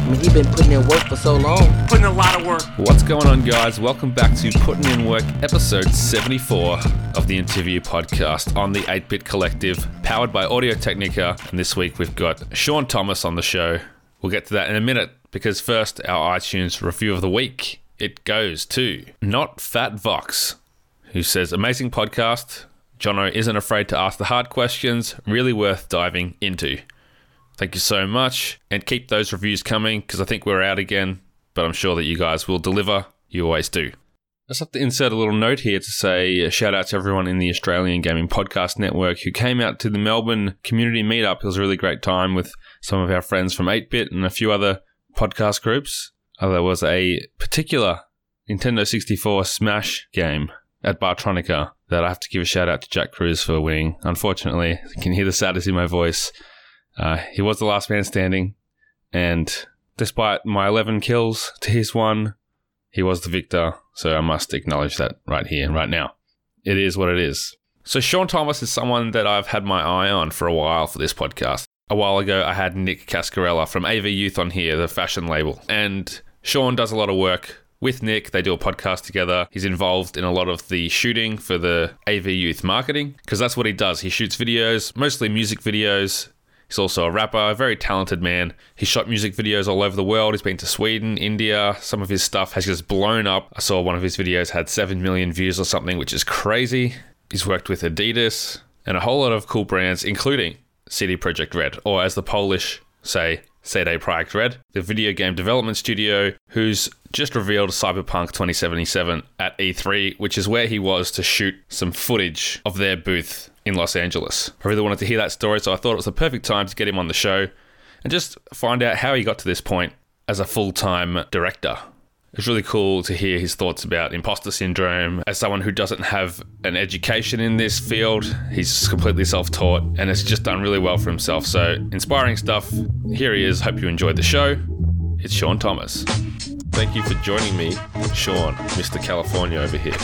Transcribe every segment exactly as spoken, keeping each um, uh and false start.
I mean, he's been putting in work for so long. Putting a lot of work. What's going on, guys? Welcome back to Putting in Work, episode seventy-four of the Interview Podcast on the eight-Bit Collective, powered by Audio-Technica. And this week we've got Sean Thomas on the show. We'll get to that in a minute, because first, our iTunes review of the week. It goes to Not Fat Vox, who says, amazing podcast. Jono isn't afraid to ask the hard questions, really worth diving into. Thank you so much, and keep those reviews coming, because I think we're out again, but I'm sure that you guys will deliver. You always do. I just have to insert a little note here to say a shout out to everyone in the Australian Gaming Podcast Network who came out to the Melbourne community meetup. It was a really great time with some of our friends from eight-Bit and a few other podcast groups. Uh, there was a particular Nintendo sixty-four Smash game at Bartronica that I have to give a shout out to Jack Cruz for winning. Unfortunately, you can hear the sadness in my voice. Uh, he was the last man standing, and despite my eleven kills to his one, he was the victor, so I must acknowledge that right here and right now. It is what it is. So Sean Thomas is someone that I've had my eye on for a while for this podcast. A while ago, I had Nick Cascarella from A V Youth on here, the fashion label, and Sean does a lot of work with Nick. They do a podcast together. He's involved in a lot of the shooting for the A V Youth marketing, because that's what he does. He shoots videos, mostly music videos. He's also a rapper, a very talented man. He's shot music videos all over the world. He's been to Sweden, India. Some of his stuff has just blown up. I saw one of his videos had seven million views or something, which is crazy. He's worked with Adidas and a whole lot of cool brands, including C D Projekt Red, or as the Polish say, C D Projekt Red, the video game development studio, who's just revealed Cyberpunk twenty seventy-seven at E three, which is where he was to shoot some footage of their booth in Los Angeles. I really wanted to hear that story, so I thought it was the perfect time to get him on the show and just find out how he got to this point as a full-time director. It's really cool to hear his thoughts about imposter syndrome. As someone who doesn't have an education in this field, he's completely self-taught and has just done really well for himself. So, inspiring stuff. Here he is. Hope you enjoyed the show. It's Sean Thomas. Thank you for joining me, Sean, Mister California over here.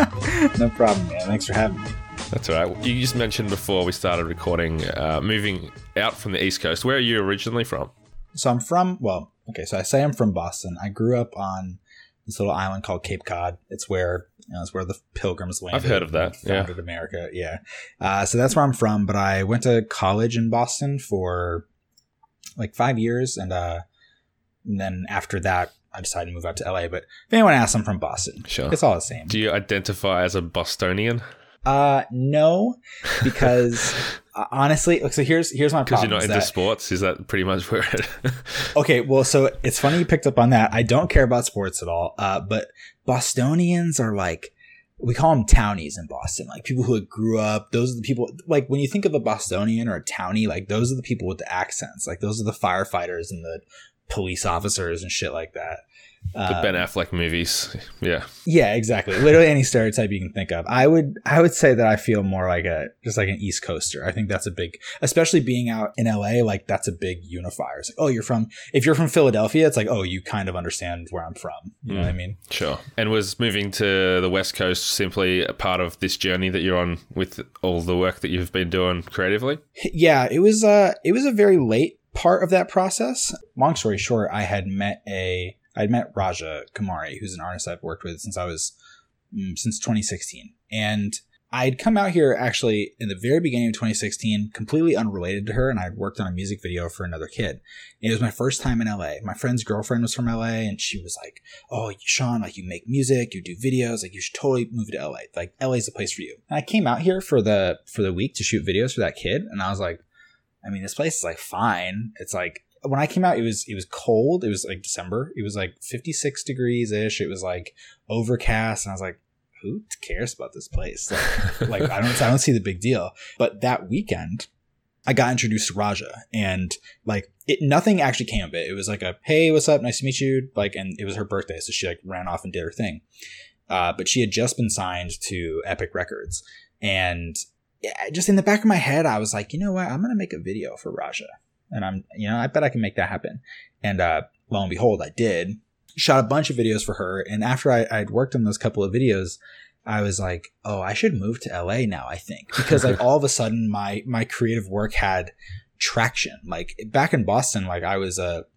No problem, man. Thanks for having me. That's all right. You just mentioned before we started recording, uh, moving out from the East Coast. Where are you originally from? So I'm from, well, okay, so I say I'm from Boston. I grew up on this little island called Cape Cod. It's where, you know, it's where the Pilgrims landed. I've heard of that. Founded yeah. America. Yeah. Uh, so that's where I'm from. But I went to college in Boston for like five years. And, uh, and then after that, I decided to move out to L A. But if anyone asks, I'm from Boston. Sure. It's all the same. Do you identify as a Bostonian? Uh, no, because uh, honestly, so here's here's my problem. Because you're not into that, sports? Is that pretty much where it... Okay, well, so it's funny you picked up on that. I don't care about sports at all, uh, but Bostonians are like, we call them townies in Boston, like people who grew up. Those are the people, like when you think of a Bostonian or a townie, like those are the people with the accents. Like those are the firefighters and the police officers and shit like that. The Ben Affleck movies. Yeah. Yeah, exactly. Literally any stereotype you can think of. I would I would say that I feel more like a just like an East Coaster. I think that's a big, especially being out in L A, like that's a big unifier. It's like, oh, you're from, if you're from Philadelphia, it's like, oh, you kind of understand where I'm from. You mm. know what I mean? Sure. And was moving to the West Coast simply a part of this journey that you're on with all the work that you've been doing creatively? Yeah, it was uh it was a very late part of that process. Long story short, I had met a I'd met Raja Kumari, who's an artist I've worked with since I was, mm, since twenty sixteen. And I'd come out here actually in the very beginning of twenty sixteen, completely unrelated to her, and I'd worked on a music video for another kid. And it was my first time in L A. My friend's girlfriend was from L A, and she was like, oh, Sean, like you make music, you do videos, like you should totally move to L A. Like L A's the place for you. And I came out here for the for the week to shoot videos for that kid, and I was like, I mean, this place is like fine. It's like, when I came out, it was it was cold. It was like December. It was like fifty-six degrees ish. It was like overcast, and I was like, "Who cares about this place? Like, like I don't I don't see the big deal." But that weekend, I got introduced to Raja, and like it, nothing actually came of it. It was like a, "Hey, what's up? Nice to meet you." Like, and it was her birthday, so she like ran off and did her thing. Uh, but she had just been signed to Epic Records, and yeah, just in the back of my head, I was like, you know what? I'm gonna make a video for Raja. And I'm, you know, I bet I can make that happen. And uh, lo and behold, I did. Shot a bunch of videos for her. And after I, I'd worked on those couple of videos, I was like, oh, I should move to L A now, I think. Because like all of a sudden my my creative work had traction. Like back in Boston, like I was a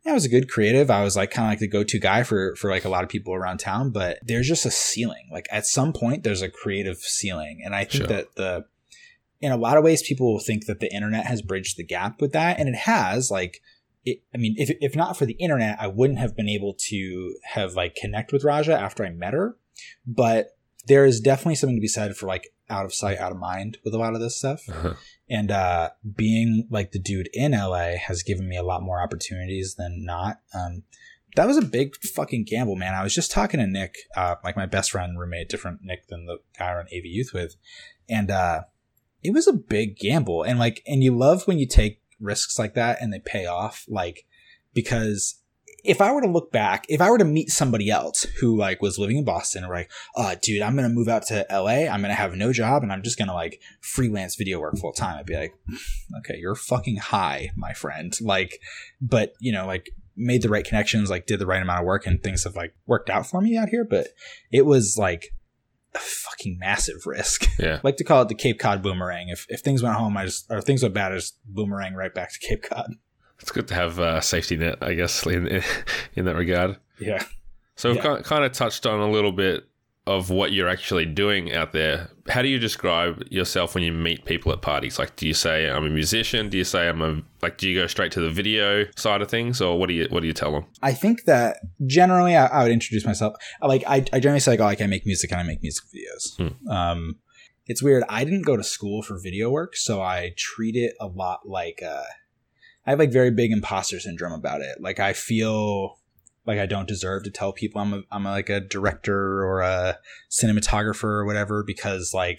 I was a good creative. I was like kind of like the go-to guy for, for like a lot of people around town, but there's just a ceiling. Like at some point there's a creative ceiling. And I think Sure. that the, in a lot of ways, people will think that the internet has bridged the gap with that. And it has. Like, it, I mean, if, if not for the internet, I wouldn't have been able to have like connect with Raja after I met her. But there is definitely something to be said for like out of sight, out of mind with a lot of this stuff. Uh-huh. And uh, being like the dude in L A has given me a lot more opportunities than not. Um, that was a big fucking gamble, man. I was just talking to Nick, uh, like my best friend, roommate, different Nick than the guy I run A V Youth with. And uh, it was a big gamble. And like, and you love when you take risks like that and they pay off. Like, because if I were to look back, if I were to meet somebody else who like was living in Boston, or like, oh, dude, I'm going to move out to L A. I'm going to have no job and I'm just going to like freelance video work full time. I'd be like, okay, you're fucking high, my friend. Like, but you know, like made the right connections, like did the right amount of work and things have like worked out for me out here. But it was like a fucking massive risk. Yeah. I like to call it the Cape Cod boomerang. If, if things went home, I just, or things went bad, I just boomerang right back to Cape Cod. It's good to have a safety net, I guess, in in that regard. Yeah. So we've Yeah. kind of touched on a little bit of what you're actually doing out there. How do you describe yourself when you meet people at parties? Like, do you say I'm a musician? Do you say I'm a like? Do you go straight to the video side of things, or what do you what do you tell them? I think that generally I, I would introduce myself. I Like I, I generally say like, oh, like I make music and I make music videos. Hmm. Um, it's weird. I didn't go to school for video work, so I treat it a lot like uh, I have like very big imposter syndrome about it. Like I feel like I don't deserve to tell people I'm a, I'm a, like a director or a cinematographer or whatever, because like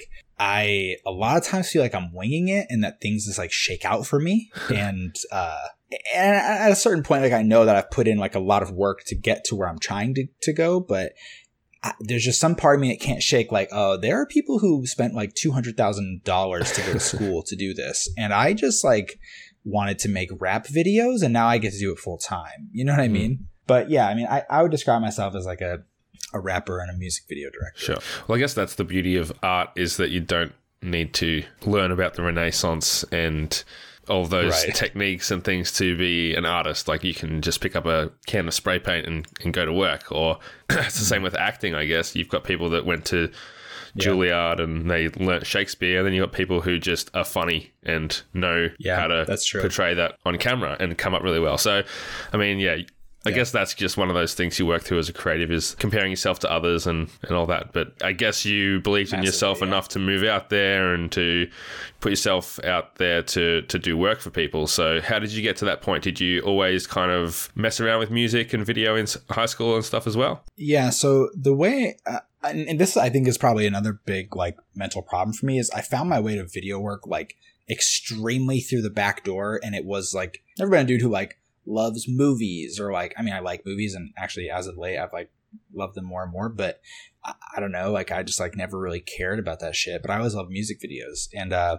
I a lot of times feel like I'm winging it and that things just like shake out for me. and uh, and at a certain point, like I know that I've put in like a lot of work to get to where I'm trying to, to go, but I, there's just some part of me that can't shake like, oh, there are people who spent like two hundred thousand dollars to go to school to do this. And I just like wanted to make rap videos and now I get to do it full time. You know what I mean? Mm. But yeah, I mean, I, I would describe myself as like a, a rapper and a music video director. Sure. Well, I guess that's the beauty of art, is that you don't need to learn about the Renaissance and all those Right. techniques and things to be an artist. Like you can just pick up a can of spray paint and, and go to work. Or it's the same with acting, I guess. You've got people that went to Yeah. Juilliard and they learnt Shakespeare, and then you've got people who just are funny and know Yeah, how to that's true. portray that on camera and come up really well. So, I mean, yeah, I Yeah. guess that's just one of those things you work through as a creative, is comparing yourself to others and, and all that. But I guess you believed in Massively, yourself yeah. enough to move out there and to put yourself out there to, to do work for people. So how did you get to that point? Did you always kind of mess around with music and video in s- high school and stuff as well? Yeah. So the way, uh, and, and this I think is probably another big like mental problem for me, is I found my way to video work like extremely through the back door. And it was like, I've never been a dude who like loves movies, or like, I mean, I like movies, and actually as of late, I've like loved them more and more, but I, I don't know, like I just like never really cared about that shit, but I always loved music videos. And, uh,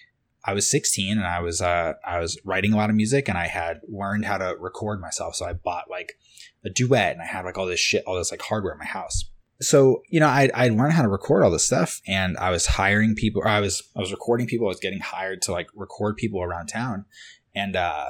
I was sixteen and I was, uh, I was writing a lot of music, and I had learned how to record myself. So I bought like a duet, and I had like all this shit, all this like hardware in my house. So, you know, I I learned how to record all this stuff, and I was hiring people, or I was, I was recording people. I was getting hired to like record people around town. And, uh,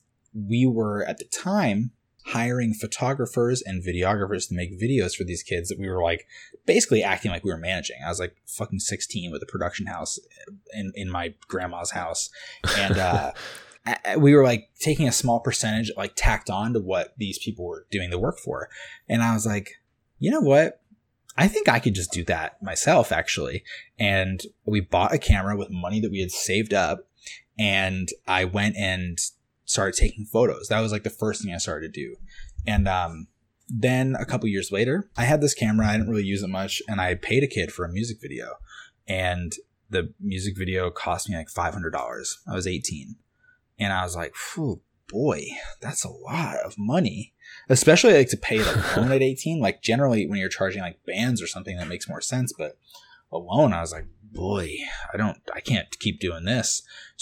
we were at the time hiring photographers and videographers to make videos for these kids that we were like basically acting like we were managing. I was like fucking sixteen with a production house in, in my grandma's house. And, uh, we were like taking a small percentage like tacked on to what these people were doing the work for. And I was like, you know what? I think I could just do that myself, actually. And we bought a camera with money that we had saved up, and I went and started taking photos. That was like the first thing I started to do. And um, then a couple years later, I had this camera. I didn't really use it much, and I paid a kid for a music video. And the music video cost me like five hundred dollars. I was eighteen. And I was like, phew, boy, that's a lot of money. Especially like to pay it alone at eighteen. Like generally when you're charging like bands or something, that makes more sense. But alone, I was like, boy, I don't, I can't keep doing this.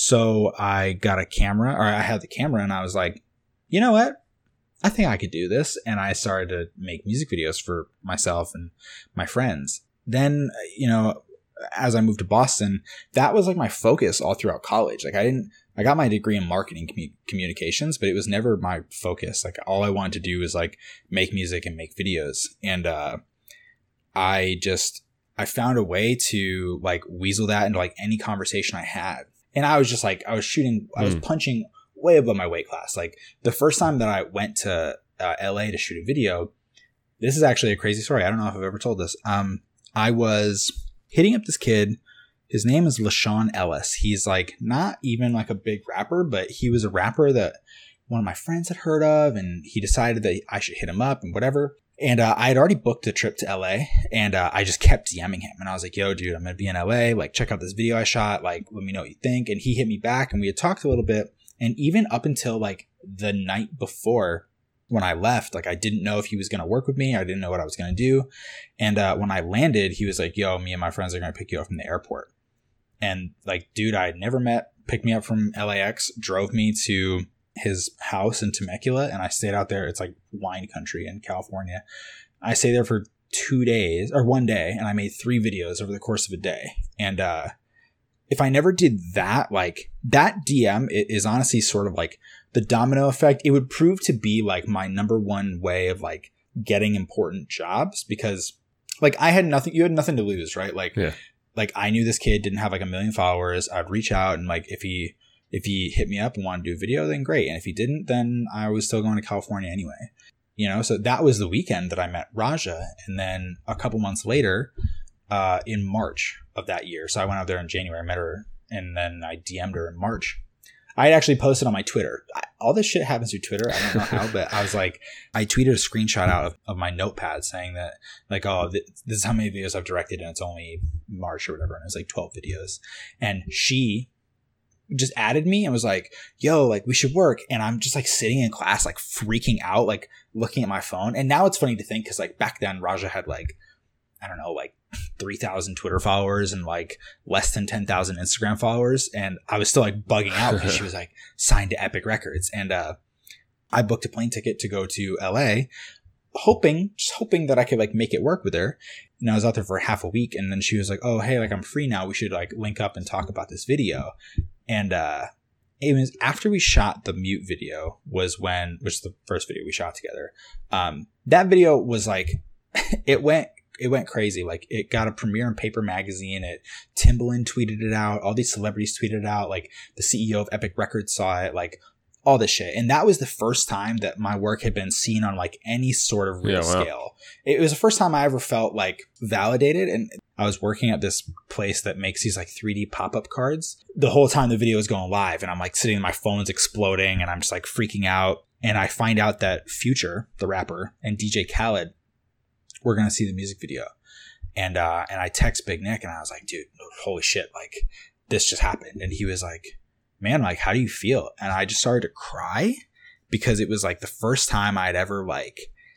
So I got a camera, or I had the camera, and I was like, you know what? I think I could do this. And I started to make music videos for myself and my friends. Then, you know, as I moved to Boston, that was like my focus all throughout college. Like I didn't, I got my degree in marketing commu- communications, but it was never my focus. Like all I wanted to do was like make music and make videos. And, uh, I just, I found a way to like weasel that into like any conversation I had. And I was just like, I was shooting, I was mm. punching way above my weight class. Like the first time that I went to uh, L A to shoot a video, this is actually a crazy story. I don't know if I've ever told this. Um, I was hitting up this kid. His name is LaShawn Ellis. He's like not even like a big rapper, but he was a rapper that one of my friends had heard of, and he decided that I should hit him up and whatever. And uh, I had already booked a trip to L A, and uh, I just kept DMing him. And I was like, yo, dude, I'm going to be in L A. Like, check out this video I shot. Like, let me know what you think. And he hit me back, and we had talked a little bit. And even up until like the night before when I left, like I didn't know if he was going to work with me. I didn't know what I was going to do. And uh, when I landed, he was like, yo, me and my friends are going to pick you up from the airport. And like, dude, I had never met, picked me up from L A X, drove me to his house in Temecula, and I stayed out there. It's like wine country in California. I stayed there for two days or one day, and I made three videos over the course of a day. And uh, if I never did that, like that D M is honestly sort of like the domino effect. It would prove to be like my number one way of like getting important jobs, because like I had nothing, you had nothing to lose, right? Like, yeah. like I knew this kid didn't have like a million followers. I'd reach out, and like if he If he hit me up and wanted to do a video, then great. And if he didn't, then I was still going to California anyway. You know, so that was the weekend that I met Raja. And then a couple months later, uh, in March of that year. So I went out there in January, I met her, and then I D M'd her in March. I had actually posted on my Twitter. I, all this shit happens through Twitter. I don't know how, but I was like, I tweeted a screenshot out of, of my notepad saying that like, oh, th- this is how many videos I've directed, and it's only March or whatever. And it's like twelve videos. And she just added me and was like, yo, like we should work. And I'm just like sitting in class, like freaking out, like looking at my phone. And now it's funny to think, because like back then Raja had like, I don't know, like three thousand Twitter followers and like less than ten thousand Instagram followers. And I was still like bugging out because she was like signed to Epic Records. And uh, I booked a plane ticket to go to L A, hoping, just hoping that I could like make it work with her. And I was out there for half a week. And then she was like, oh, hey, like I'm free now. We should like link up and talk about this video. And uh, it was after we shot the Mute video was when, which is the first video we shot together. Um, that video was like, it went, it went crazy. Like it got a premiere in Paper Magazine. It Timbaland tweeted it out. All these celebrities tweeted it out. Like the C E O of Epic Records saw it. Like all this shit. And that was the first time that my work had been seen on like any sort of real yeah, wow. scale. It was the first time I ever felt like validated. And I was working at this place that makes these like three D pop-up cards. The whole time the video is going live, and I'm like sitting, my phone's exploding, and I'm just like freaking out. And I find out that Future, the rapper, and D J Khaled were going to see the music video. And, uh, and I text Big Nick, and I was like, dude, holy shit. Like this just happened. And he was like, man, like, how do you feel? And I just started to cry, because it was like the first time I'd ever like,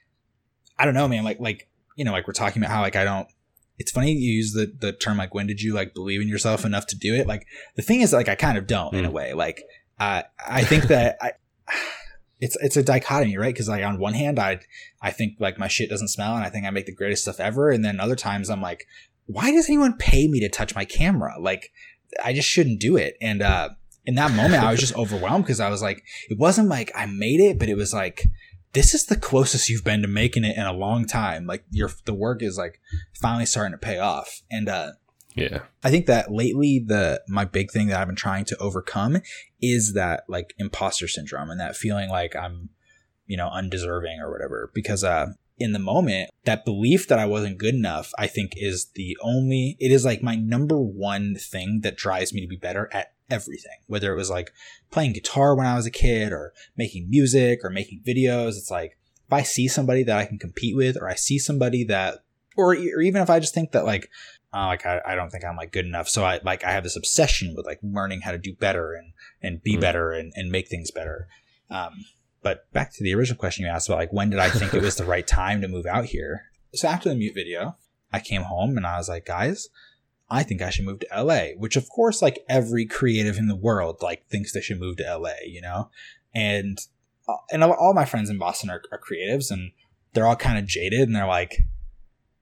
I don't know, man, like, like, you know, like we're talking about how like, I don't, it's funny you use the, the term like, when did you like believe in yourself enough to do it? Like the thing is like, I kind of don't mm. in a way. Like, uh, I think that I, it's, it's a dichotomy, right? Cause like on one hand, I, I think like my shit doesn't smell, and I think I make the greatest stuff ever. And then other times I'm like, why does anyone pay me to touch my camera? Like I just shouldn't do it. And, uh, in that moment, I was just overwhelmed, because I was like, it wasn't like I made it, but it was like, this is the closest you've been to making it in a long time. Like your, the work is like finally starting to pay off. And, uh, yeah, I think that lately the, my big thing that I've been trying to overcome is that like imposter syndrome, and that feeling like I'm, you know, undeserving or whatever, because, uh, in the moment, that belief that I wasn't good enough, I think is the only, it is like my number one thing that drives me to be better at everything. Whether it was like playing guitar when I was a kid, or making music, or making videos. It's like, if I see somebody that I can compete with, or I see somebody that, or, or even if I just think that like, oh, like I, I don't think I'm like good enough. So I like, I have this obsession with like learning how to do better and, and be mm. better and, and make things better. Um, But back to the original question you asked about, like, when did I think it was the right time to move out here? So after the Mute video, I came home and I was like, guys, I think I should move to L A, which of course, like every creative in the world, like thinks they should move to L A, you know? And, uh, and all my friends in Boston are, are creatives, and they're all kind of jaded, and they're like,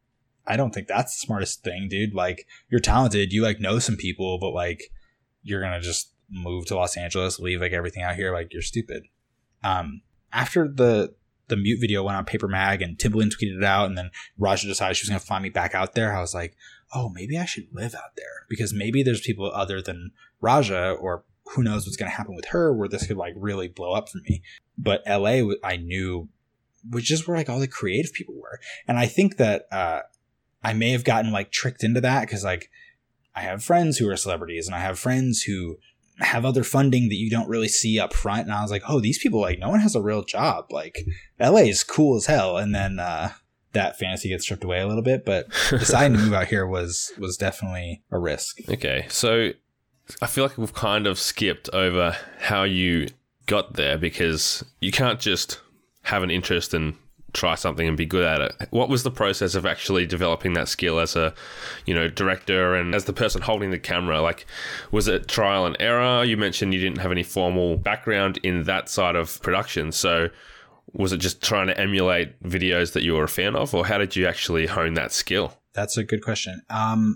I don't think that's the smartest thing, dude. Like, you're talented, you like know some people, but like you're gonna just move to Los Angeles, leave like everything out here, like you're stupid. Um, after the the mute video went on Paper Mag and Timbaland tweeted it out, and then Raja decided she was gonna find me back out there, I was like, oh, maybe I should live out there, because maybe there's people other than Raja, or who knows what's gonna happen with her, where this could like really blow up for me. But L A, I knew, was just where like all the creative people were, and I think that uh, I may have gotten like tricked into that because like I have friends who are celebrities, and I have friends who have other funding that you don't really see up front. And I was like, oh, these people, like, no one has a real job. Like, L A is cool as hell. And then uh, that fantasy gets stripped away a little bit. But deciding to move out here was was definitely a risk. Okay, so I feel like we've kind of skipped over how you got there, because you can't just have an interest and try something and be good at it. What was the process of actually developing that skill as a, you know, director and as the person holding the camera? Like, was it trial and error? You mentioned you didn't have any formal background in that side of production. So was it just trying to emulate videos that you were a fan of, or how did you actually hone that skill? That's a good question. Um,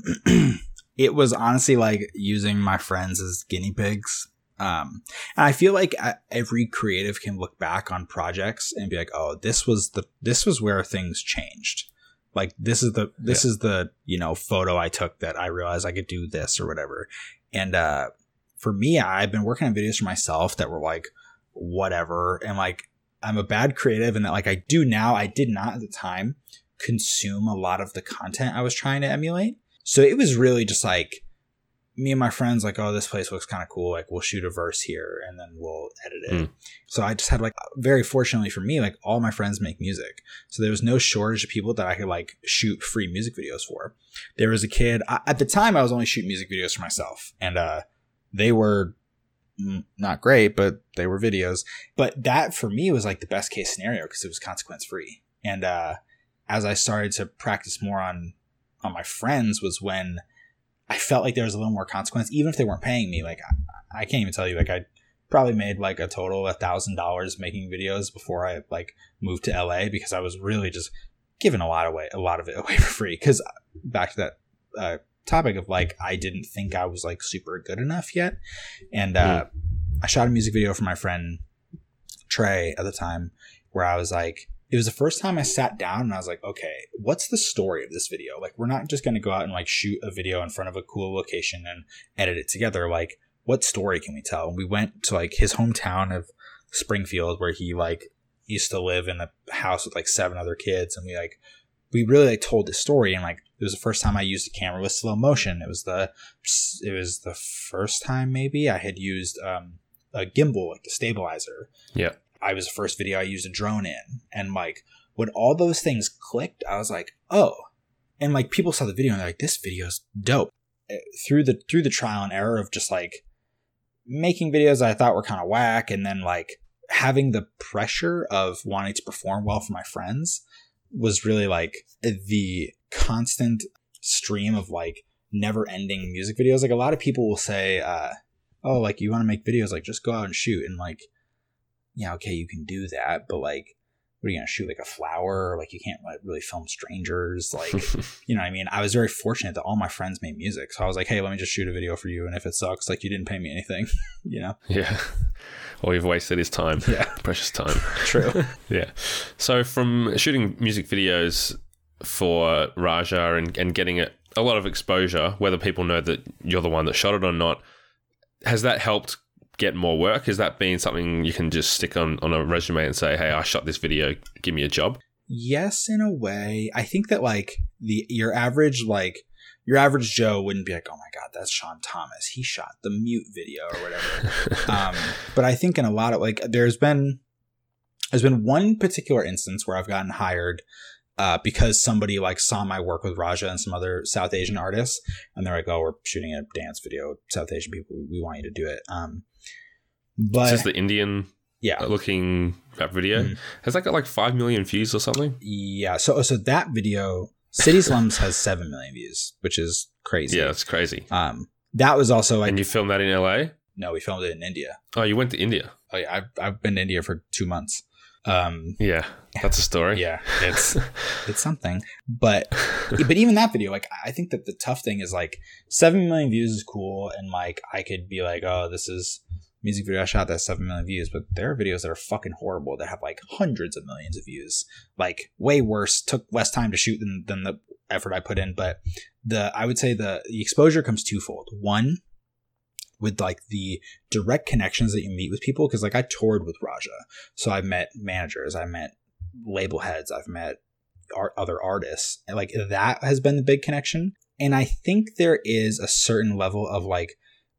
it was honestly like using my friends as guinea pigs. Um, and I feel like every creative can look back on projects and be like, oh, this was the, this was where things changed. Like, this is the, this yeah. is the, you know, photo I took that I realized I could do this or whatever. And, uh, for me, I've been working on videos for myself that were like, whatever. And like, I'm a bad creative, and that like I do now, I did not at the time consume a lot of the content I was trying to emulate. So it was really just like, me and my friends like, oh, this place looks kind of cool. Like, we'll shoot a verse here and then we'll edit it. Mm. So I just had like, very fortunately for me, like all my friends make music. So there was no shortage of people that I could like shoot free music videos for. There was a kid I, at the time I was only shooting music videos for myself, and uh, they were not great, but they were videos. But that for me was like the best case scenario, because it was consequence free. And uh, as I started to practice more on, on my friends was when I felt like there was a little more consequence, even if they weren't paying me. Like, I, I can't even tell you, like, I probably made like a total of a thousand dollars making videos before I like moved to L A, because I was really just giving a lot away, a lot of it away for free. Cause back to that uh, topic of like, I didn't think I was like super good enough yet. And uh, mm. I shot a music video for my friend Trey at the time, where I was like, it was the first time I sat down and I was like, okay, what's the story of this video? Like, we're not just going to go out and like shoot a video in front of a cool location and edit it together. Like, what story can we tell? And we went to like his hometown of Springfield, where he like used to live in a house with like seven other kids. And we like, we really like told the story. And like, it was the first time I used a camera with slow motion. It was the, it was the first time maybe I had used um, a gimbal, like the stabilizer. Yeah. I was the first video I used a drone in. And like, when all those things clicked, I was like, oh. And like, people saw the video and they're like, this video's dope. Through the through the trial and error of just like making videos I thought were kind of whack, and then like having the pressure of wanting to perform well for my friends, was really like the constant stream of like never ending music videos. Like, a lot of people will say, uh, oh, like, you want to make videos, like, just go out and shoot. And like, yeah, okay, you can do that, but like, what are you going to shoot? Like a flower? Like, you can't like, really film strangers. Like, you know what I mean? I was very fortunate that all my friends made music. So I was like, hey, let me just shoot a video for you. And if it sucks, like, you didn't pay me anything, you know? Yeah. Or you've wasted his time. Yeah. Precious time. True. Yeah. So from shooting music videos for Raja and, and getting it a lot of exposure, whether people know that you're the one that shot it or not, has that helped get more work? Has that been something you can just stick on, on a resume and say, hey, I shot this video, give me a job? Yes, in a way. I think that like the your average like your average Joe wouldn't be like, oh my God, that's Sean Thomas. He shot the mute video or whatever. um, but I think in a lot of like there's been there's been one particular instance where I've gotten hired uh, because somebody like saw my work with Raja and some other South Asian artists, and they're like, oh, we're shooting a dance video, South Asian people, we want you to do it. Um, But is this the Indian yeah. looking rap video? Mm-hmm. Has that got like five million views or something? Yeah. So so that video, City Slums, has seven million views, which is crazy. Yeah, that's crazy. Um, that was also like. And you filmed that in L A? No, we filmed it in India. Oh, you went to India? Oh, yeah, I've, I've been to India for two months. Um, yeah, that's a story. yeah, it's it's something. But but even that video, like I think that the tough thing is like seven million views is cool, and like I could be like, oh, this is a music video I shot that's seven million views, but there are videos that are fucking horrible that have like hundreds of millions of views, like way worse, took less time to shoot than than the effort I put in. But the I would say the the exposure comes twofold. One, with like the direct connections that you meet with people, because like I toured with Raja, so I've met managers, I've met label heads, I've met art, other artists, and like that has been the big connection. And I think there is a certain level of like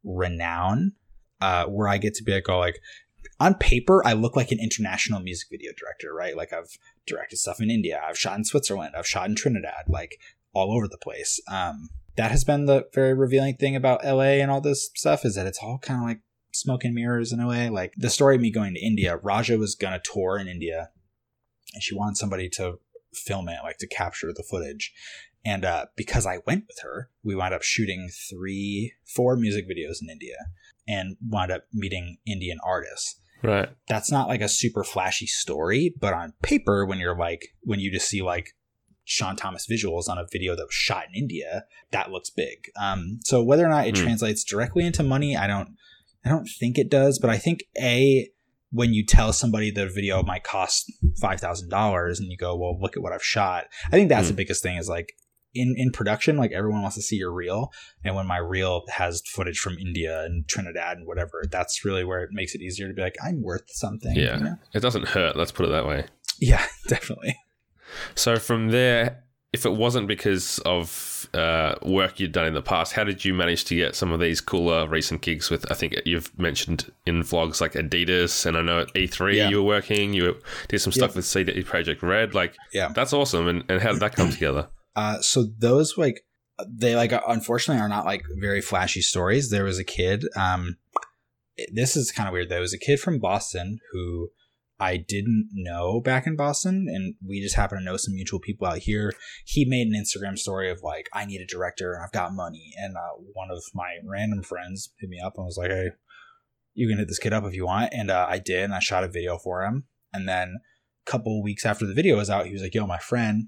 renown uh where I get to be like, oh, like on paper I look like an international music video director, right? Like I've directed stuff in India, I've shot in Switzerland, I've shot in Trinidad, like all over the place. um That has been the very revealing thing about L A and all this stuff, is that it's all kind of like smoke and mirrors in a way. Like the story of me going to India, Raja was going to tour in India and she wanted somebody to film it, like to capture the footage. And uh, because I went with her, we wound up shooting three, four music videos in India and wound up meeting Indian artists. Right. That's not like a super flashy story, but on paper, when you're like, when you just see like Sean Thomas visuals on a video that was shot in India, that looks big. Um, so whether or not it mm. translates directly into money, I don't, I don't think it does. But I think a when you tell somebody the video might cost five thousand dollars, and you go, well, look at what I've shot. I think that's mm. the biggest thing. Is like in in production, like everyone wants to see your reel, and when my reel has footage from India and Trinidad and whatever, that's really where it makes it easier to be like, I'm worth something. Yeah, you know? It doesn't hurt. Let's put it that way. Yeah, definitely. So from there, if it wasn't because of uh, work you'd done in the past, how did you manage to get some of these cooler recent gigs with, I think you've mentioned in vlogs like Adidas, and I know at E three yeah. you were working, you did some stuff yeah. with C D Projekt Red. Like, yeah. that's awesome. And, and how did that come together? Uh, so those like, they like, unfortunately are not like very flashy stories. There was a kid, um, this is kind of weird. There was a kid from Boston who I didn't know back in Boston, and we just happen to know some mutual people out here. He made an Instagram story of like, I need a director and I've got money. And uh, one of my random friends hit me up and was like, hey, you can hit this kid up if you want. And uh, I did, and I shot a video for him. And then a couple weeks after the video was out, he was like, yo, my friend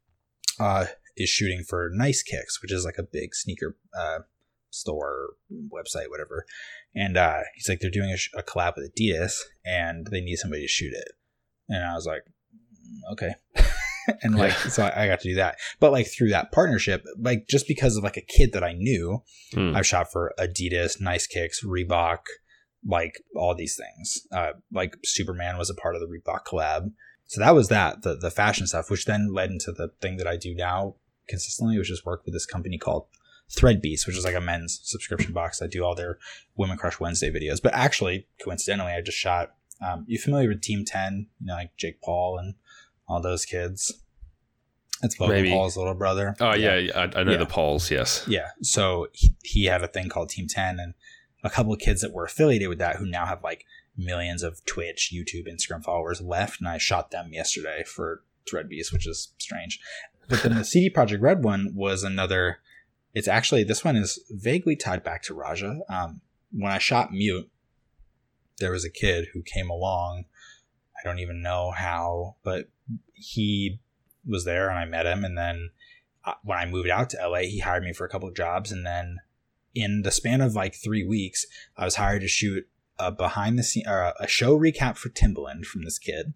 uh, is shooting for Nice Kicks, which is like a big sneaker uh, store, website, whatever. And uh, he's like, they're doing a, sh- a collab with Adidas and they need somebody to shoot it. And I was like, okay. and like, yeah. so I, I got to do that. But like through that partnership, like just because of like a kid that I knew, mm. I've shot for Adidas, Nice Kicks, Reebok, like all these things. Uh, like Superman was a part of the Reebok collab. So that was that, the, the fashion stuff, which then led into the thing that I do now consistently, which is work with this company called Threadbeast, which is like a men's subscription box. I do all their Women Crush Wednesday videos. But actually, coincidentally, I just shot, um, you familiar with Team ten? You know, like Jake Paul and all those kids? It's Logan Maybe. Paul's little brother. Oh, yeah, yeah I, I know yeah. the Pauls, yes. Yeah, so he, he had a thing called Team ten, and a couple of kids that were affiliated with that who now have like millions of Twitch, YouTube, Instagram followers left, and I shot them yesterday for Threadbeast, which is strange. But then the C D Projekt Red one was another... It's actually, this one is vaguely tied back to Raja. Um, when I shot Mute, there was a kid who came along. I don't even know how, but he was there and I met him. And then uh, when I moved out to L A, he hired me for a couple of jobs. And then in the span of like three weeks, I was hired to shoot a behind the scene, or a show recap for Timbaland from this kid.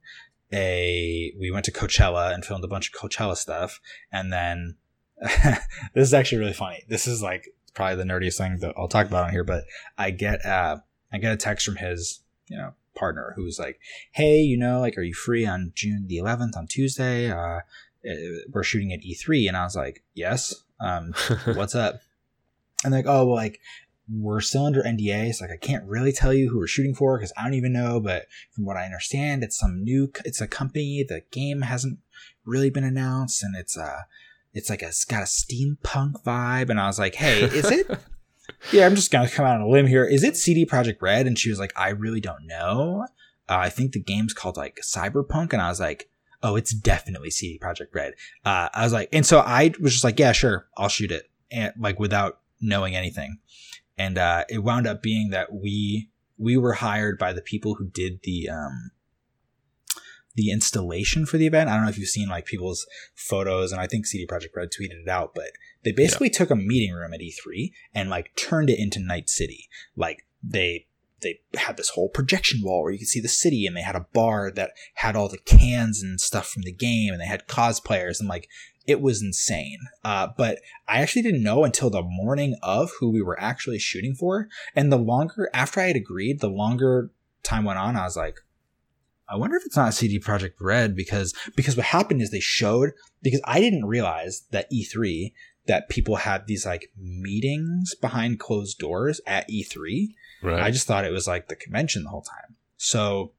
A, we went to Coachella and filmed a bunch of Coachella stuff. And then this is actually really funny. This is like probably the nerdiest thing that I'll talk about on here, but I get uh I get a text from his, you know, partner who's like, hey, you know, like, are you free on June the eleventh on Tuesday? Uh, we're shooting at E three. And I was like, yes. Um, what's up? And they're like, oh, well, like, we're still under N D A. So like, I can't really tell you who we're shooting for because I don't even know. But from what I understand, it's some new, it's a company. The game hasn't really been announced, and it's uh It's like a, it's got a steampunk vibe. And I was like, hey, is it? yeah, I'm just going to come out on a limb here. Is it C D Projekt Red? And she was like, I really don't know. Uh, I think the game's called like Cyberpunk. And I was like, oh, it's definitely C D Projekt Red. Uh, I was like, and so I was just like, yeah, sure, I'll shoot it. And like without knowing anything. And uh, it wound up being that we, we were hired by the people who did the, um, the installation for the event. I don't know if you've seen like people's photos, and I think C D Projekt Red tweeted it out, but they basically yeah. took a meeting room at E three and like turned it into Night City. Like they they had this whole projection wall where you could see the city, and they had a bar that had all the cans and stuff from the game, and they had cosplayers, and like it was insane. Uh, but I actually didn't know until the morning of who we were actually shooting for. And the longer, after I had agreed, the longer time went on, I was like, I wonder if it's not C D Projekt Red, because, because what happened is they showed, because I didn't realize that E three, that people had these like meetings behind closed doors at E three. Right. I just thought it was like the convention the whole time. So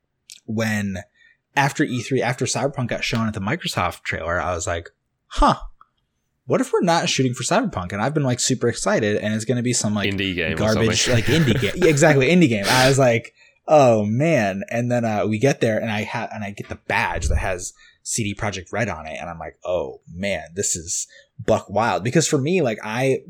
when, after E three, after Cyberpunk got shown at the Microsoft trailer, I was like, huh, what if we're not shooting for Cyberpunk? And I've been like super excited, and it's going to be some like indie game garbage, like indie game. Yeah, exactly. Indie game. I was like, oh man. And then uh, we get there, and I have, and I get the badge that has C D Projekt Red on it. And I'm like, oh man, this is buck wild. Because for me, like I,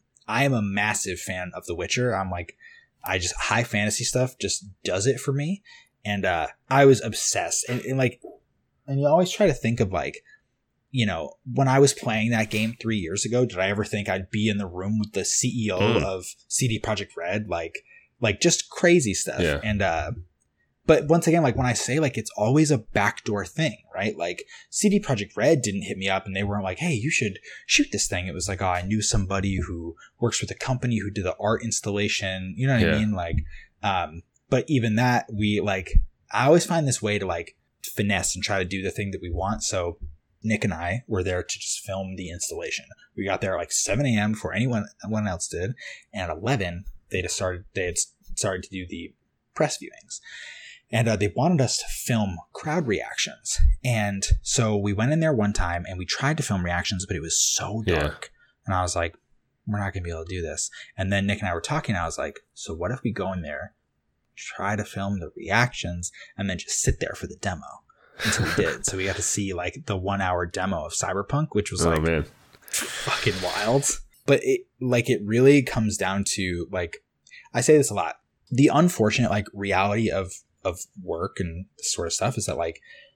I am a massive fan of The Witcher. I'm like, I just, high fantasy stuff just does it for me. And uh, I was obsessed. And, and like, and you always try to think of like, you know, when I was playing that game three years ago, did I ever think I'd be in the room with the C E O mm. of C D Projekt Red? Like, like just crazy stuff. Yeah. And, uh, but once again, like when I say like, it's always a backdoor thing, right? Like C D Projekt Red didn't hit me up and they weren't like, hey, you should shoot this thing. It was like, oh, I knew somebody who works with a company who did the art installation. You know what yeah. I mean? Like, um, but even that, we like, I always find this way to like finesse and try to do the thing that we want. So Nick and I were there to just film the installation. We got there at like seven a.m. before anyone, anyone else did. And at eleven, they just started, they had started to do the press viewings. And uh, they wanted us to film crowd reactions. And so we went in there one time and we tried to film reactions, but it was so dark. Yeah. And I was like, we're not going to be able to do this. And then Nick and I were talking. And I was like, so what if we go in there, try to film the reactions, and then just sit there for the demo? And so we did. So we got to see like the one hour demo of Cyberpunk, which was oh, like man. fucking wild. But it like it really comes down to like, I say this a lot. The unfortunate like reality of of work and this sort of stuff is that like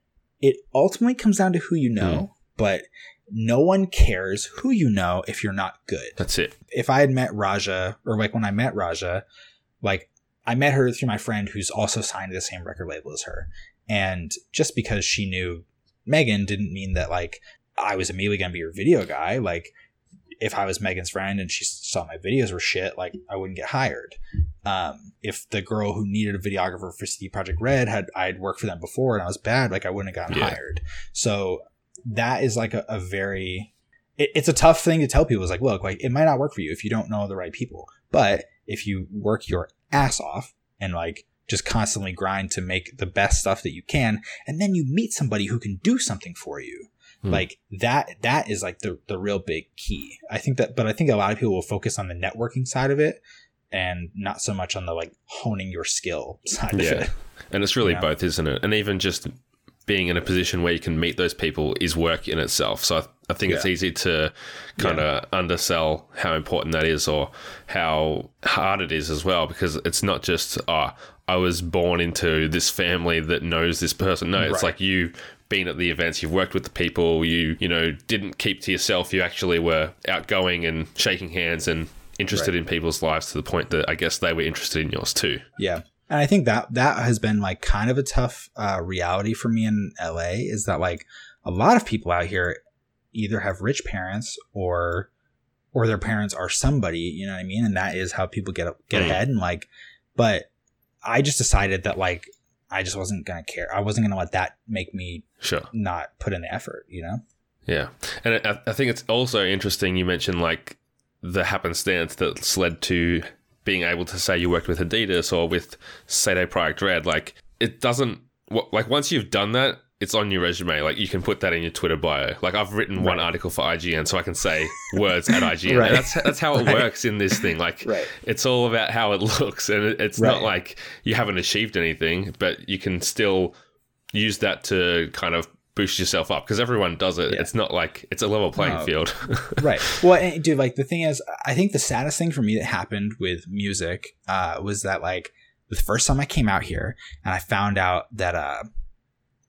it ultimately comes down to who you know, mm. but no one cares who you know if you're not good. That's it. If I had met Raja, or like when I met Raja, like I met her through my friend who's also signed to the same record label as her. And just because she knew Megan didn't mean that like I was immediately going to be her video guy. Like if I was Megan's friend and she saw my videos were shit, like I wouldn't get hired. Um, if the girl who needed a videographer for C D Projekt Red had, I'd worked for them before and I was bad, like I wouldn't have gotten yeah. hired. So that is like a, a very, it, it's a tough thing to tell people. It's like, look, like it might not work for you if you don't know the right people, but if you work your ass off and like just constantly grind to make the best stuff that you can, and then you meet somebody who can do something for you. Hmm. Like that, that is like the, the real big key. I think that, but I think a lot of people will focus on the networking side of it and not so much on the like honing your skill side yeah. of it. And it's really you know? both, isn't it? And even just being in a position where you can meet those people is work in itself. So I, I think yeah. it's easy to kind of yeah. undersell how important that is or how hard it is as well, because it's not just, oh, I was born into this family that knows this person. No, it's right. like you been at the events, you've worked with the people, you, you know, didn't keep to yourself. You actually were outgoing and shaking hands and interested right. in people's lives to the point that I guess they were interested in yours too. Yeah. And I think that that has been like kind of a tough uh, reality for me in L A, is that like a lot of people out here either have rich parents or or their parents are somebody, you know what I mean? And that is how people get get mm. ahead. And like, but I just decided that like I just wasn't going to care. I wasn't going to let that make me sure. not put in the effort, you know? Yeah. And I, I think it's also interesting you mentioned like the happenstance that's led to being able to say you worked with Adidas or with C D Projekt Red. Like it doesn't, like once you've done that, it's on your resume. Like you can put that in your Twitter bio. Like I've written right. one article for I G N so I can say words at I G N. Right. That's that's how it right. works in this thing. Like right. it's all about how it looks, and it, it's right. not like you haven't achieved anything, but you can still use that to kind of boost yourself up, because everyone does it. Yeah. It's not like it's a level playing no. field. Right. Well, and dude, like the thing is, I think the saddest thing for me that happened with music uh, was that like the first time I came out here and I found out that uh,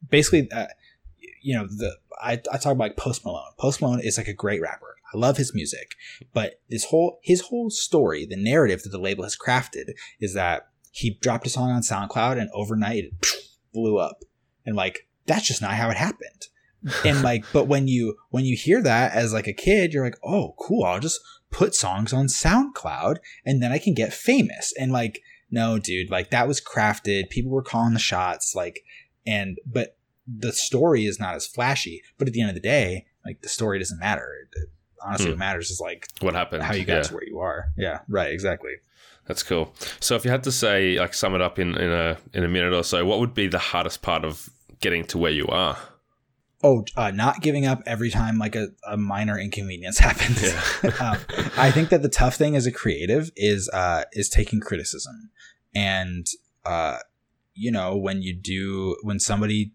basically, uh, you know, the I, I talk about like Post Malone. Post Malone is like a great rapper. I love his music, but this whole his whole story, the narrative that the label has crafted, is that he dropped a song on SoundCloud and overnight it blew up, and like that's just not how it happened. And like, but when you when you hear that as like a kid, you're like, oh, cool. I'll just put songs on SoundCloud and then I can get famous. And like, no, dude, like that was crafted. People were calling the shots, like, and but the story is not as flashy. But at the end of the day, like the story doesn't matter. It, honestly, hmm. what matters is like what happened, how you got yeah. to where you are. Yeah, right, exactly. That's cool. So if you had to say, like, sum it up in, in a in a minute or so, what would be the hardest part of getting to where you are? Oh, uh, not giving up every time like a, a minor inconvenience happens. Yeah. um, I think that the tough thing as a creative is uh, is taking criticism. And, uh, you know, when you do, when somebody,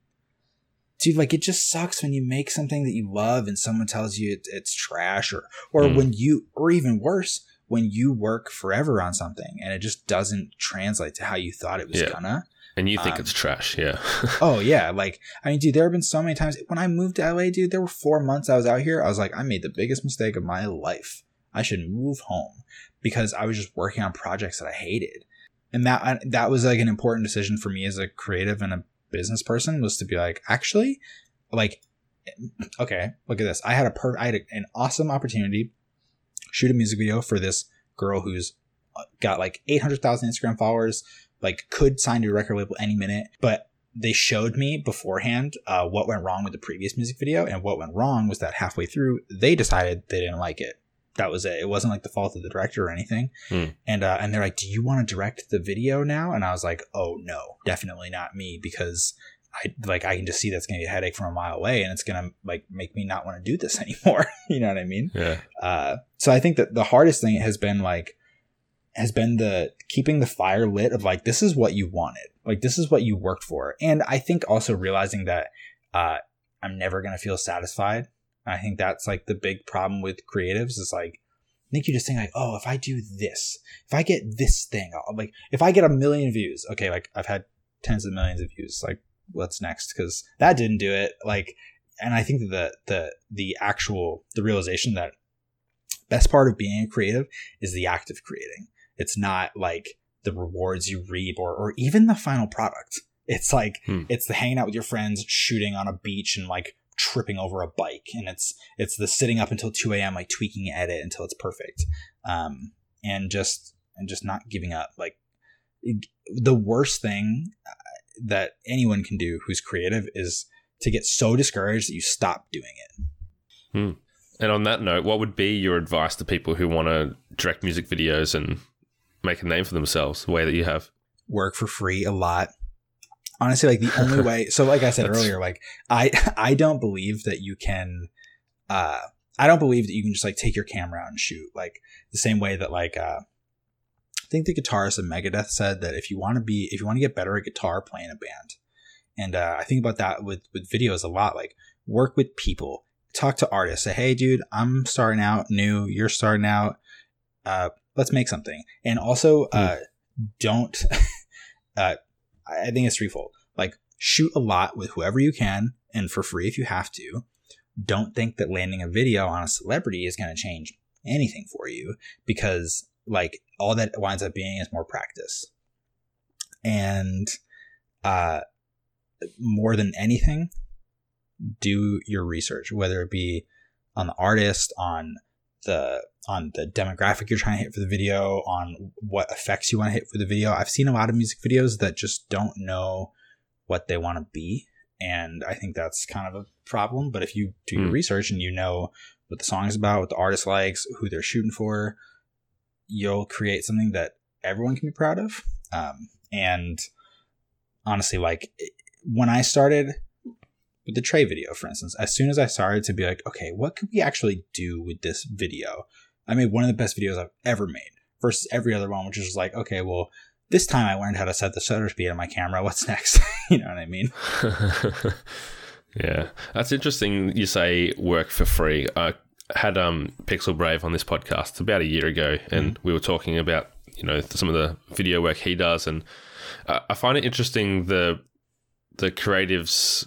dude, like it just sucks when you make something that you love and someone tells you it, it's trash or, or mm. when you, or even worse, when you work forever on something and it just doesn't translate to how you thought it was yeah. gonna. And you think um, it's trash, yeah. oh, yeah. Like, I mean, dude, there have been so many times. When I moved to L A, dude, there were four months I was out here. I was like, I made the biggest mistake of my life. I should move home because I was just working on projects that I hated. And that that was like an important decision for me as a creative and a business person was to be like, actually, like, okay, look at this. I had a per- I had a, an awesome opportunity shoot a music video for this girl who's got like eight hundred thousand Instagram followers, like could sign to a record label any minute, but they showed me beforehand uh, what went wrong with the previous music video. And what went wrong was that halfway through, they decided they didn't like it. That was it. It wasn't like the fault of the director or anything. Mm. And uh, and they're like, do you want to direct the video now? And I was like, oh, no, definitely not me, because I like I can just see that's going to be a headache from a mile away. And it's going to like make me not want to do this anymore. You know what I mean? Yeah. Uh, so I think that the hardest thing has been like, has been the keeping the fire lit of like, this is what you wanted. Like, this is what you worked for. And I think also realizing that uh, I'm never going to feel satisfied. I think that's like the big problem with creatives is like, I think you just think like, oh, if I do this, if I get this thing, I'll, like if I get a million views, okay, like I've had tens of millions of views, like what's next? Because that didn't do it. Like, and I think that the, the, the actual, the realization that best part of being a creative is the act of creating. It's not like the rewards you reap or, or even the final product. It's like, hmm. it's the hanging out with your friends, shooting on a beach and like tripping over a bike. And it's, it's the sitting up until two a.m. like tweaking an edit until it's perfect. Um, and just, and just not giving up. Like the worst thing that anyone can do who's creative is to get so discouraged that you stop doing it. Hmm. And on that note, what would be your advice to people who want to direct music videos and make a name for themselves the way that you have? Work for free a lot. Honestly, like the only way. So like I said earlier, like I, I don't believe that you can, uh, I don't believe that you can just like take your camera out and shoot like the same way that like, uh, I think the guitarist of Megadeth said that if you want to be, if you want to get better at guitar, play in a band. And, uh, I think about that with, with videos a lot, like work with people, talk to artists, say, hey dude, I'm starting out new. You're starting out. Uh, let's make something. And also, uh, mm. don't, uh, I think it's threefold. Like shoot a lot with whoever you can and for free if you have to. Don't think that landing a video on a celebrity is going to change anything for you, because like all that winds up being is more practice. And uh, more than anything, do your research, whether it be on the artist, on the on the demographic you're trying to hit for the video, on what effects you want to hit for the video. I've seen a lot of music videos that just don't know what they want to be. And I think that's kind of a problem. But if you do your mm. research and you know what the song is about, what the artist likes, who they're shooting for, you'll create something that everyone can be proud of. Um, and honestly, like when I started with the Trey video, for instance, as soon as I started to be like, okay, what could we actually do with this video? I made one of the best videos I've ever made versus every other one, which is like, okay, well, this time I learned how to set the shutter speed on my camera. What's next? You know what I mean? Yeah. That's interesting. You say work for free. I had um, Pixel Brave on this podcast about a year ago, and mm-hmm. we were talking about, you know, some of the video work he does. And uh, I find it interesting the the creatives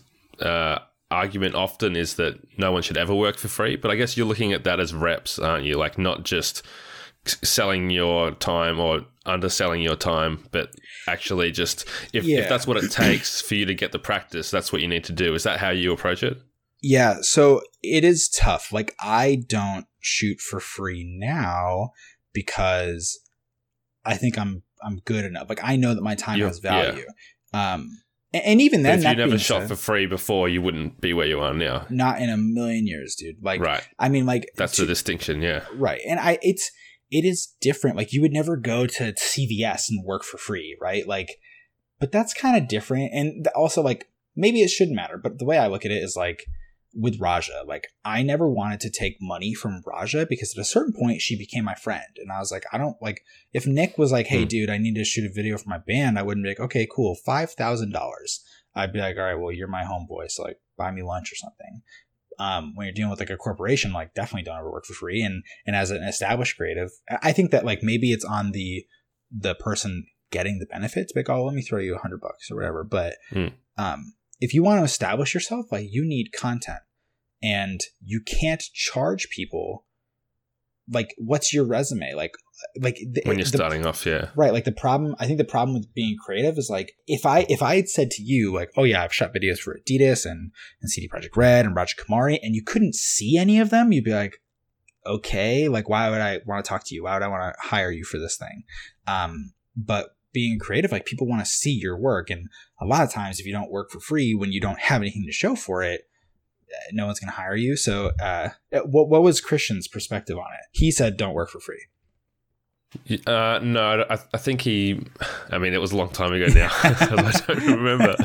uh, argument often is that no one should ever work for free. But I guess you're looking at that as reps, aren't you? Like not just selling your time or underselling your time, but actually just if, Yeah. if that's what it takes for you to get the practice, that's what you need to do. Is that how you approach it? Yeah, so it is tough. Like I don't shoot for free now because I think I'm I'm good enough. Like I know that my time You're- has value. Um, and, and even But then, if that you never being shot said, for free before, you wouldn't be where you are now. not in a million years, dude. Like, Right. I mean, like That's to- the distinction, yeah. right. And I, it's it is different. Like you would never go to C V S and work for free, right? Like, but that's kind of different. And also, like maybe it shouldn't matter. But the way I look at it is like with Raja, like I never wanted to take money from Raja because at a certain point she became my friend. And I was like, I don't like if Nick was like, hey, Hmm. dude, I need to shoot a video for my band. I wouldn't be like, okay, cool. five thousand dollars. I'd be like, all right, well, you're my homeboy. So like buy me lunch or something. Um, when you're dealing with like a corporation, like definitely don't ever work for free. And, and as an established creative, I think that like maybe it's on the, the person getting the benefits, like, oh, let me throw you a hundred bucks or whatever. But, Hmm. um, if you want to establish yourself, like you need content and you can't charge people. Like, what's your resume? Like, like the, When you're the- starting off, yeah. right. Like the problem, I think the problem with being creative is like, if I, if I had said to you like, oh yeah, I've shot videos for Adidas and, and C D Projekt Red and Raja Kumari, and you couldn't see any of them, you'd be like, okay, like why would I want to talk to you? Why would I want to hire you for this thing? Um, but being creative, like people want to see your work. And a lot of times if you don't work for free, when you don't have anything to show for it, no one's going to hire you. So, uh, what, what was Christian's perspective on it? He said, don't work for free. Uh, no, I, I think he, I mean, it was a long time ago now. I don't remember.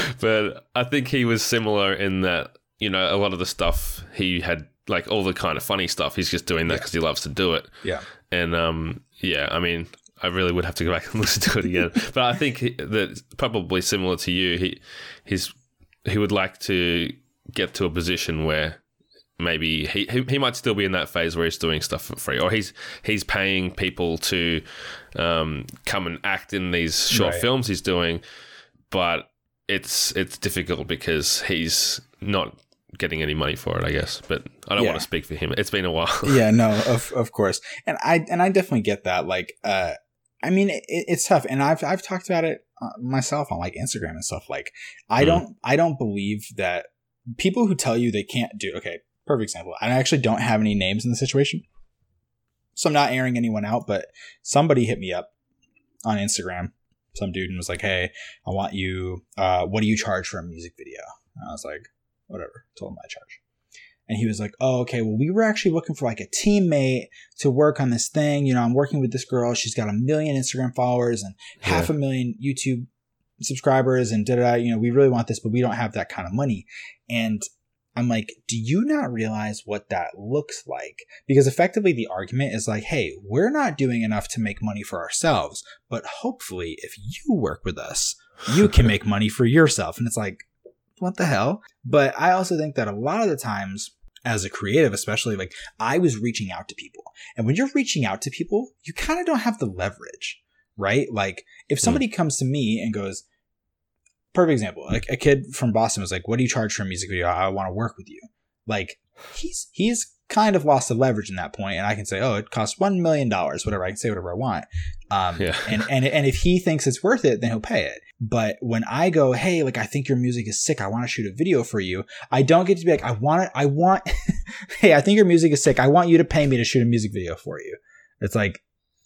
But I think he was similar in that, you know, a lot of the stuff he had, like all the kind of funny stuff, he's just doing that because he loves to do it. Yeah. And um, yeah, I mean, I really would have to go back and listen to it again. But I think he, that probably similar to you, he he's he would like to get to a position where maybe he, he he might still be in that phase where he's doing stuff for free, or he's he's paying people to um, come and act in these short Right. films he's doing, but it's it's difficult because he's not getting any money for it, I guess. But I don't Yeah. want to speak for him. It's been a while. Yeah, no, of of course, and I and I definitely get that. Like, uh, I mean, it, it's tough, and I've I've talked about it uh, myself on like Instagram and stuff. Like, I Mm. don't I don't believe that people who tell you they can't do. Okay, perfect example. I actually don't have any names in the situation, so I'm not airing anyone out. But somebody hit me up on Instagram, some dude, and was like, "Hey, I want you. Uh, what do you charge for a music video?" And I was like, "Whatever." Told him I charge. And he was like, oh, okay, well, we were actually looking for like a teammate to work on this thing. You know, I'm working with this girl. She's got a million Instagram followers and half a million YouTube subscribers and da da. You know, we really want this, but we don't have that kind of money. And I'm like, do you not realize what that looks like? Because effectively the argument is like, hey, we're not doing enough to make money for ourselves, but hopefully if you work with us, you can make money for yourself. And it's like, what the hell? But I also think that a lot of the times as a creative, especially, like I was reaching out to people, and when you're reaching out to people, you kind of don't have the leverage, right? Like if somebody mm. comes to me and goes, perfect example, like a kid from Boston was like, what do you charge for a music video? I want to work with you. Like he's, he's kind of lost the leverage in that point. And I can say, oh, it costs one million dollars, whatever. I can say whatever I want. Um, yeah. and, and, and if he thinks it's worth it, then he'll pay it. But when I go, hey, like, I think your music is sick, I want to shoot a video for you, I don't get to be like, I want it. I want, hey, I think your music is sick, I want you to pay me to shoot a music video for you. It's like,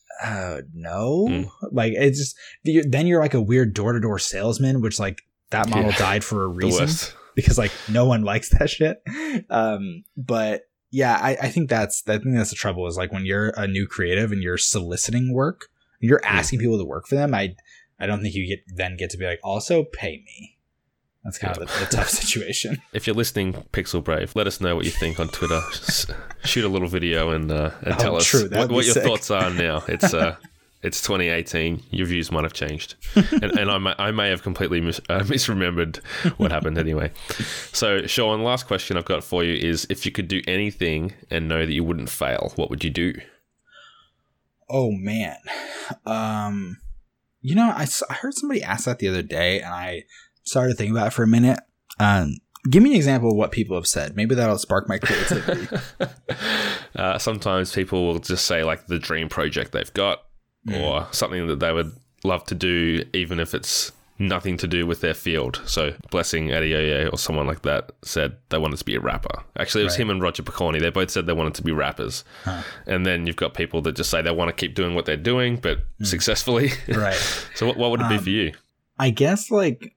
uh, no, mm. like it's just, then you're like a weird door-to-door salesman, which like that model yeah. died for a reason because like no one likes that shit. Um, but yeah, I, I think that's, I think that's the trouble is like when you're a new creative and you're soliciting work, you're asking mm. people to work for them. I, I don't think you get then get to be like, also pay me. That's kind yeah. of a, a tough situation. If you're listening, Pixel Brave, let us know what you think on Twitter. Shoot a little video and uh, and oh, tell us what, what your thoughts are now. It's uh, it's twenty eighteen. Your views might have changed, and, and I may I may have completely mis- uh, misremembered what happened anyway. So, Sean, last question I've got for you is: if you could do anything and know that you wouldn't fail, what would you do? Oh man. Um. You know, I, I heard somebody ask that the other day, and I started thinking about it for a minute. Um, Give me an example of what people have said. Maybe that'll spark my creativity. uh, sometimes people will just say like the dream project they've got mm. or something that they would love to do, even if it's nothing to do with their field. So Blessing Adeoye or someone like that said they wanted to be a rapper. Actually, it was right. him and Roger Piccone. They both said they wanted to be rappers. Huh. And then you've got people that just say they want to keep doing what they're doing, but mm. successfully. Right. So what, what would it be um, for you? I guess like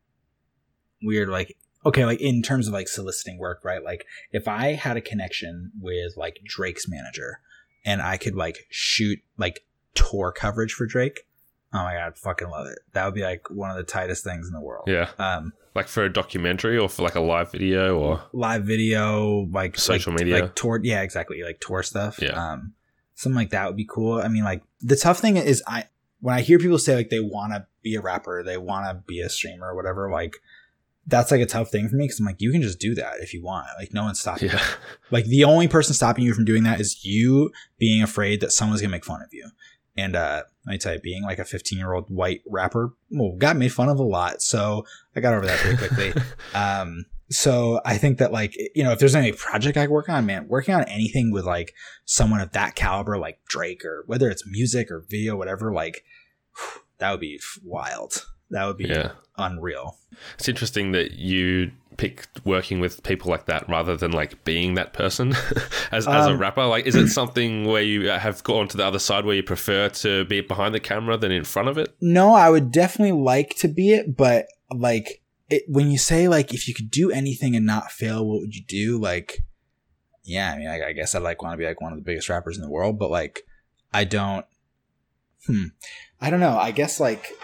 weird, like, okay, like in terms of like soliciting work, right? Like if I had a connection with like Drake's manager and I could like shoot like tour coverage for Drake, oh my God, fucking love it. That would be like one of the tightest things in the world. Yeah. Um, like for a documentary or for like a live video or live video, like social like, media, like tour. Yeah, exactly. Like tour stuff. Yeah. Um, something like that would be cool. I mean, like the tough thing is I, when I hear people say like they want to be a rapper, they want to be a streamer or whatever, like that's like a tough thing for me. Cause I'm like, you can just do that if you want. Like no one's stopping yeah. you. Like the only person stopping you from doing that is you being afraid that someone's going to make fun of you. And uh, let me tell you, being like a fifteen-year-old white rapper, well, got made fun of a lot. So I got over that pretty quickly. um, so I think that like, you know, if there's any project I work on, man, working on anything with like someone of that caliber, like Drake, or whether it's music or video, whatever, like whew, that would be wild. That would be yeah. unreal. It's interesting that you pick working with people like that rather than like being that person as, as um, a rapper. Like, is it something where you have gone to the other side where you prefer to be behind the camera than in front of it? No, I would definitely like to be it. But like it, when you say like, if you could do anything and not fail, what would you do? Like, yeah, I mean, I, I guess I'd like want to be like one of the biggest rappers in the world, but like, I don't, hmm, I don't know. I guess like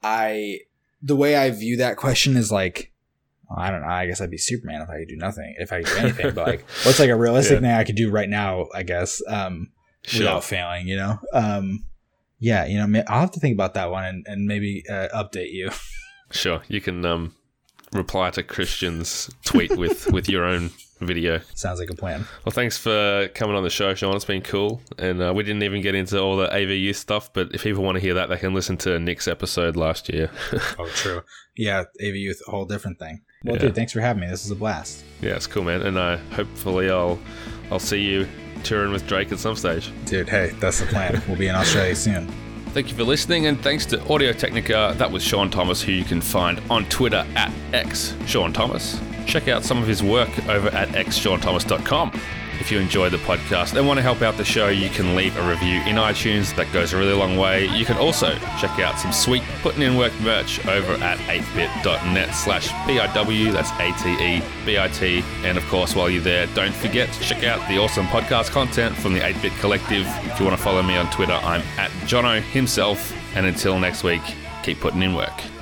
I, the way I view that question is like, well, I don't know. I guess I'd be Superman if I could do nothing, if I could do anything. But like, what's like a realistic yeah. thing I could do right now? I guess um, sure. without failing. You know, um, yeah. You know, I'll have to think about that one and, and maybe uh, update you. Sure, you can um, reply to Christian's tweet with with your own video. Sounds like a plan. Well, thanks for coming on the show, Sean. It's been cool. And uh, we didn't even get into all the A V youth stuff, but if people want to hear that, they can listen to Nick's episode last year. Oh, true. Yeah, A V youth, a whole different thing. Well, yeah. dude, thanks for having me. This is a blast. Yeah, it's cool, man. And uh, hopefully I'll I'll see you touring with Drake at some stage. Dude, hey, that's the plan. We'll be in Australia soon. Thank you for listening, and thanks to Audio Technica. That was Sean Thomas, who you can find on Twitter at X Sean Thomas. Check out some of his work over at x sean thomas dot com. If you enjoy the podcast and want to help out the show, you can leave a review in iTunes. That goes a really long way. You can also check out some sweet Putting in Work merch over at eight bit dot net slash B I W. That's A T E B I T. And of course, while you're there, don't forget to check out the awesome podcast content from the eight bit Collective. If you want to follow me on Twitter, I'm at Jono himself. And until next week, keep putting in work.